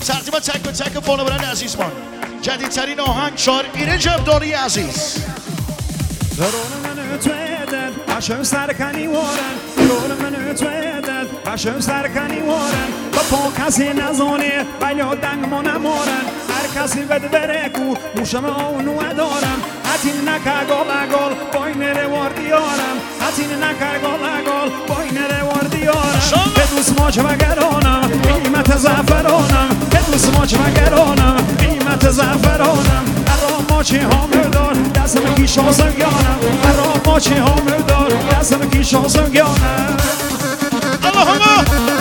تقدیم تک و تک فالووران عزیزمان جدیدترین آهنگ شاعر ایرج ابداری عزیز. Rollen ut väder, jag starkan i åren. Rollen ut väder, jag starkan i åren. På kasi nazoni, bajo dang mona moren. Har kasi ved vereku, mushama onu adoram. Atin nakagol agol, boinere wardioram. Atin nakagol agol, boinere wardioram. Bedus moj vagaronam, qimat zafaronam. Bedus moj vagaronam, qimat zafaronam. Arromochi homudor, dasam ki shosam yanam. Arromochi homudor, dasam ki shosam yanam. Allah Allah.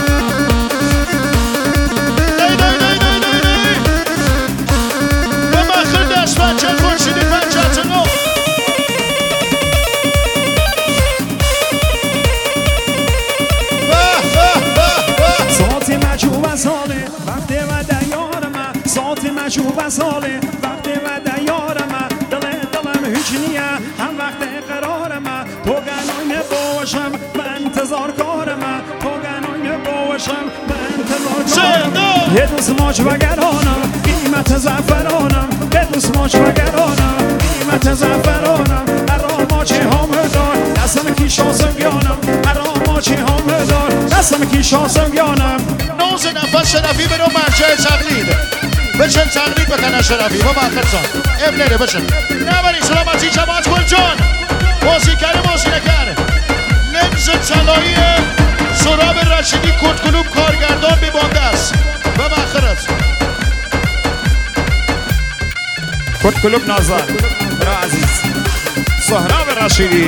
بچه خورشیدی پنجتونو ساعتی مجوب ساله وقت و دیارم ساعتی مجوب ساله وقت و دیارم دلم هیچ نیه هم وقت قرارم تو گناین باشم من انتظار کارم تو گناین باشم من انتظار کارم یه دوست ماچ و گرانم قیمت زعفرانم بدوس ماچ و گرانم قیمت زعفرانم اراماچی همدار دستم کی شاسم گیانم اراماچی همدار دستم کی شاسم گیانم نوز نفس شرفی برو مرجع تقلید بچن تقلید بکنن شرفی با مخلصان اب نره بچن نبری سلامتی جماعت گل جان بازیگر بازیگر لنز طلایی سراب رشیدی کت کلوب کارگردان بیبانده است و مخرت کت کلوب نازن برا عزیز سهراب رشیدی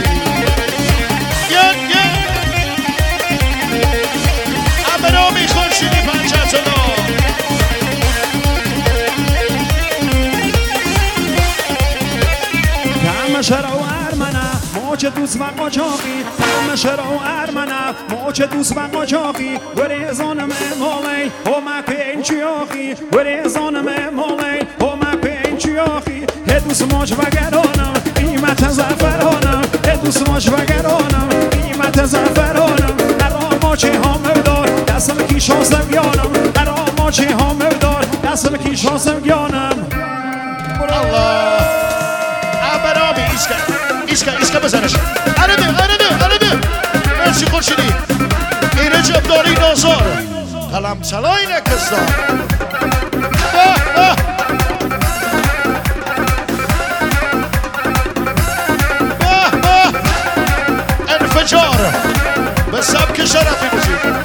ابرامی خورشیدی پنجتونو همه شرا و ارمنه موچ دوست و قاچاقی همه شرا و ارمنه موچ دوست و قاچاقی ورزانم مولی همه این چیاقی ورزانم مولی همه چیاخی هدوس ماچ و گرانم قیمت زعفرانم هدوس ماچ و گرانم قیمت زعفرانم اراماچی همدار دستم کی شاسم گیانم اراماچی همدار دستم کی شاسم گیانم الله ابرامی ایسکا بزنش ارده مرسی خورشیدی ایرج ابداری نازار قلم طلای نکستان انفجار به سبک شرفی موسیقی